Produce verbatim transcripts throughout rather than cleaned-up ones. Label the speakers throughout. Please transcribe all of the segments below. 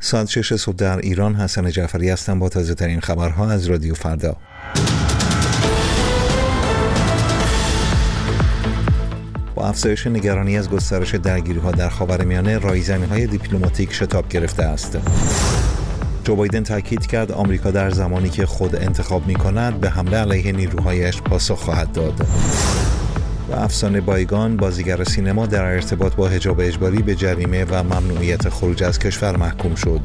Speaker 1: ساعت شش صبح در ایران. حسن جعفری هستم با تازه ترین خبرها از رادیو فردا. با افزایش نگرانی از گسترش درگیری‌ها در خاورمیانه، رایزنی‌های دیپلماتیک شتاب گرفته است. جو بایدن تاکید کرد آمریکا در زمانی که خود انتخاب می‌کند به حمله علیه نیروهایش پاسخ خواهد داد. و افسانه بایگان، بازیگر سینما، در ارتباط با حجاب اجباری به جریمه و ممنوعیت خروج از کشور محکوم شد.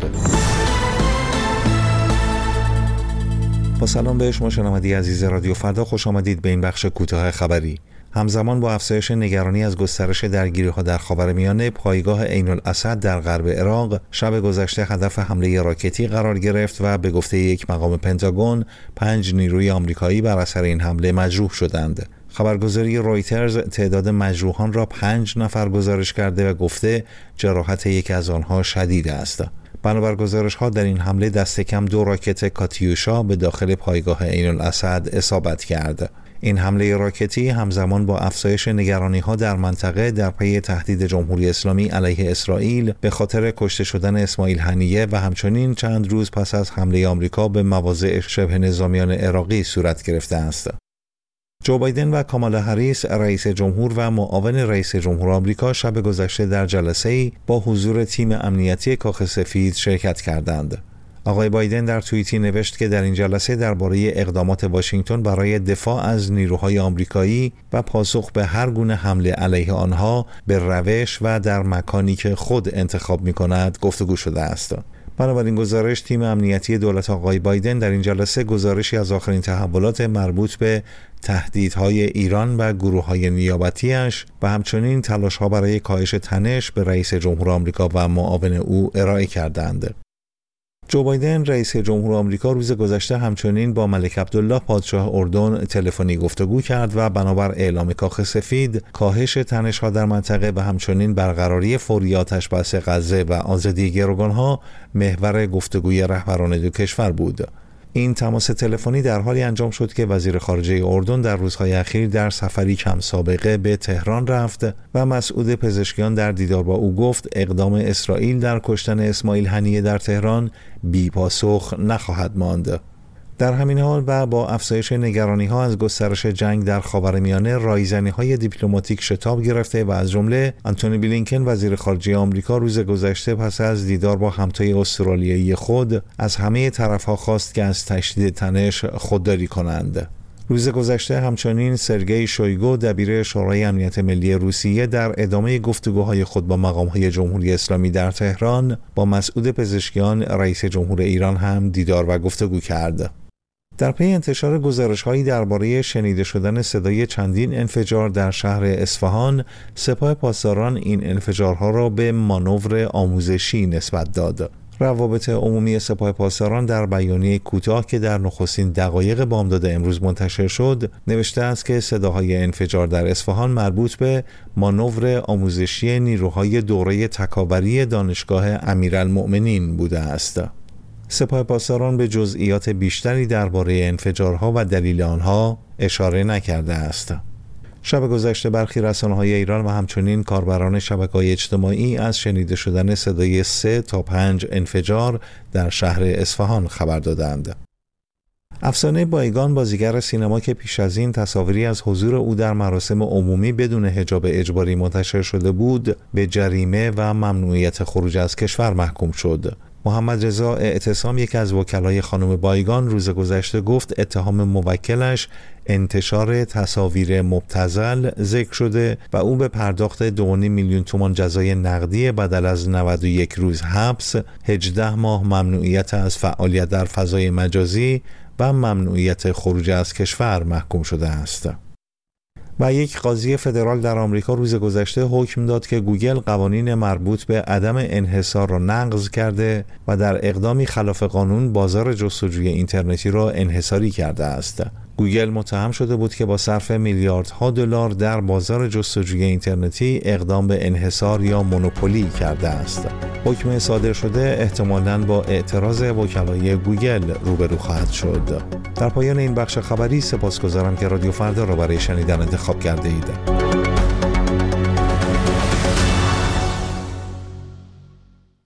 Speaker 1: با سلام به شما شنوندگان عزیز رادیو فردا، خوش آمدید به این بخش کوتاه خبری. همزمان با افزایش نگرانی از گسترش درگیری‌ها در خاورمیانه، پایگاه عین الاسد در غرب عراق شب گذشته هدف حمله راکتی قرار گرفت و به گفته یک مقام پنتاگون، پنج نیروی آمریکایی بر اثر این حمله مجروح شدند. خبرگزاری رویترز تعداد مجروحان را پنج نفر گزارش کرده و گفته جراحت یکی از آنها شدید است. بنابر گزارش‌ها در این حمله دست کم دو راکت کاتیوشا به داخل پایگاه عین الاسد اصابت کرد. این حمله راکتی همزمان با افزایش نگرانی‌ها در منطقه در پی تهدید جمهوری اسلامی علیه اسرائیل به خاطر کشته شدن اسماعیل هنیه و همچنین چند روز پس از حمله آمریکا به مواضع شبه نظامیان عراقی صورت گرفته است. جو بایدن و کامالا هریس، رئیس جمهور و معاون رئیس جمهور آمریکا، شب گذشته در جلسه‌ای با حضور تیم امنیتی کاخ سفید شرکت کردند. آقای بایدن در توییتی نوشت که در این جلسه درباره اقدامات واشنگتن برای دفاع از نیروهای آمریکایی و پاسخ به هر گونه حمله علیه آنها به روش و در مکانی که خود انتخاب می‌کند گفتگو شده است. بنابراین گزارش، تیم امنیتی دولت آقای بایدن در این جلسه گزارشی از آخرین تحولات مربوط به تهدیدهای ایران و گروه‌های نیابتی‌اش و همچنین تلاش‌ها برای کاهش تنش به رئیس جمهور آمریکا و معاون او ارائه کردند. جو بایدن رئیس جمهور آمریکا روز گذشته همچنین با ملک عبدالله پادشاه اردن تلفنی گفتگو کرد و بنابر اعلام کاخ سفید، کاهش تنش‌ها در منطقه و همچنین برقراری فوری آتش‌بس غزه و آزادی گروگان‌ها محور گفتگوی رهبران دو کشور بود. این تماس تلفنی در حالی انجام شد که وزیر خارجه اردن در روزهای اخیر در سفری کم سابقه به تهران رفت و مسعود پزشکیان در دیدار با او گفت اقدام اسرائیل در کشتن اسماعیل هنیه در تهران بی پاسخ نخواهد ماند. در همین حال و با افزایش نگرانی‌ها از گسترش جنگ در خاورمیانه، رایزنی‌های دیپلماتیک شتاب گرفته و از جمله آنتونی بلینکن وزیر خارجه آمریکا روز گذشته پس از دیدار با همتای استرالیایی خود از همه طرف‌ها خواست که از تشدید تنش خودداری کنند. روز گذشته همچنین سرگئی شویگو، دبیر شورای امنیت ملی روسیه، در ادامه گفتگوهای خود با مقام‌های جمهوری اسلامی در تهران با مسعود پزشکیان رئیس جمهور ایران هم دیدار و گفتگو کرد. در پی انتشار گزارش‌هایی درباره شنیده شدن صدای چندین انفجار در شهر اصفهان، سپاه پاسداران این انفجارها را به مانور آموزشی نسبت داد. روابط عمومی سپاه پاسداران در بیانیه کوتاه که در نخستین دقایق بامداد امروز منتشر شد، نوشته است که صداهای انفجار در اصفهان مربوط به مانور آموزشی نیروهای دوره تکاوری دانشگاه امیرالمؤمنین بوده است. سپاه پاسداران به جزئیات بیشتری درباره انفجارها و دلیل آنها اشاره نکرده است. شب گذشته برخی رسانه‌های ایران و همچنین کاربران شبکه‌های اجتماعی از شنیده شدن صدای سه تا پنج انفجار در شهر اصفهان خبر دادند. افسانه بایگان، بازیگر سینما که پیش از این تصاویری از حضور او در مراسم عمومی بدون حجاب اجباری منتشر شده بود، به جریمه و ممنوعیت خروج از کشور محکوم شد. محمد رضا اعتصام، یکی از وکلای خانم بایگان، روز گذشته گفت اتهام موکلش انتشار تصاویر مبتذل ذکر شده و او به پرداخت دو و نیم میلیون تومان جزای نقدی بدل از نود و یک روز حبس، هجده ماه ممنوعیت از فعالیت در فضای مجازی و ممنوعیت خروج از کشور محکوم شده است. و یک قاضی فدرال در آمریکا روز گذشته حکم داد که گوگل قوانین مربوط به عدم انحصار را نقض کرده و در اقدامی خلاف قانون بازار جستجوی اینترنتی را انحصاری کرده است. گوگل متهم شده بود که با صرف میلیاردها دلار در بازار جستجوی اینترنتی اقدام به انحصار یا مونوپولی کرده است. حکم صادر شده احتمالاً با اعتراض وکلای گوگل روبرو خواهد شد. در پایان این بخش خبری سپاسگزارم که رادیو فردا را برای شنیدن انتخاب کرده اید.